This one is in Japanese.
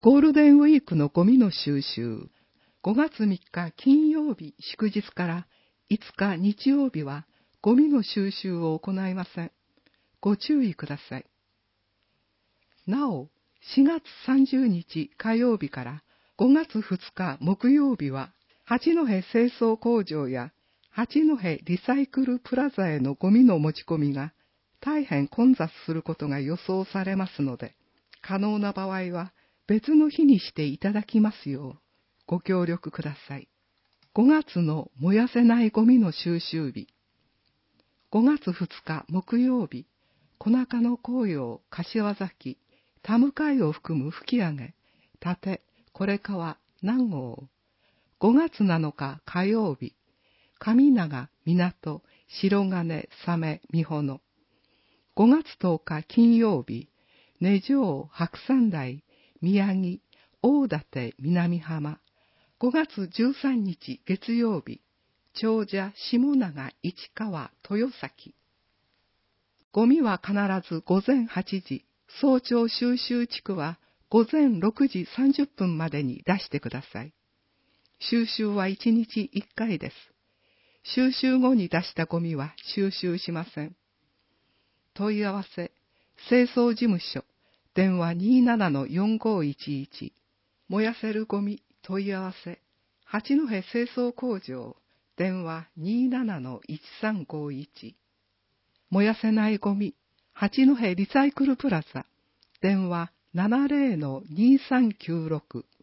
ゴールデンウィークのゴミの収集。5月3日金曜日祝日から5日日曜日はゴミの収集を行いません。ご注意ください。なお、4月30日火曜日から5月2日木曜日は八戸清掃工場や八戸リサイクルプラザへのゴミの持ち込みが大変混雑することが予想されますので、可能な場合は別の日にしていただきますようご協力ください。5月の燃やせないゴミの収集日。5月2日木曜日、小中の紅葉、柏崎、田向を含む吹き上げ、立、これ川、南郷。5月7日火曜日、上長、港、白金、サメ、美穂野。5月10日金曜日、根城、白山台、宮城、大館、南浜。5月13日月曜日、長者、下長、市川、豊崎。ゴミは必ず午前8時、早朝収集地区は午前6時30分までに出してください。収集は1日1回です。収集後に出したゴミは収集しません。問い合わせ、清掃事務所、電話 27-4511。燃やせるゴミ、問い合わせ、八戸清掃工場、電話 27-1351。燃やせないゴミ、八戸リサイクルプラザ、電話 70-2396。